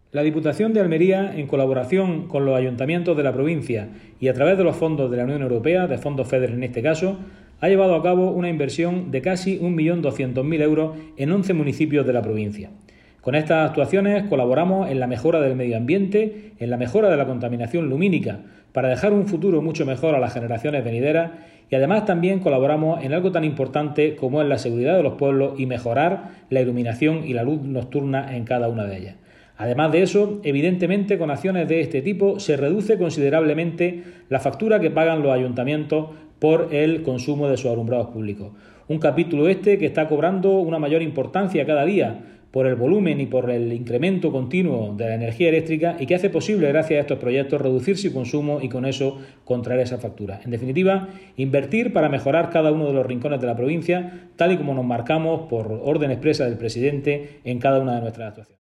La Diputación de Almería, en colaboración con los ayuntamientos de la provincia y a través de los fondos de la Unión Europea, de fondos FEDER en este caso, ha llevado a cabo una inversión de casi 1.200.000 euros en 11 municipios de la provincia. Con estas actuaciones colaboramos en la mejora del medio ambiente, en la mejora de la contaminación lumínica, para dejar un futuro mucho mejor a las generaciones venideras, y además también colaboramos en algo tan importante como es la seguridad de los pueblos y mejorar la iluminación y la luz nocturna en cada una de ellas. Además de eso, evidentemente con acciones de este tipo se reduce considerablemente la factura que pagan los ayuntamientos por el consumo de sus alumbrados públicos. Un capítulo este que está cobrando una mayor importancia cada día por el volumen y por el incremento continuo de la energía eléctrica y que hace posible, gracias a estos proyectos, reducir su consumo y con eso contraer esa factura. En definitiva, invertir para mejorar cada uno de los rincones de la provincia, tal y como nos marcamos por orden expresa del presidente en cada una de nuestras actuaciones.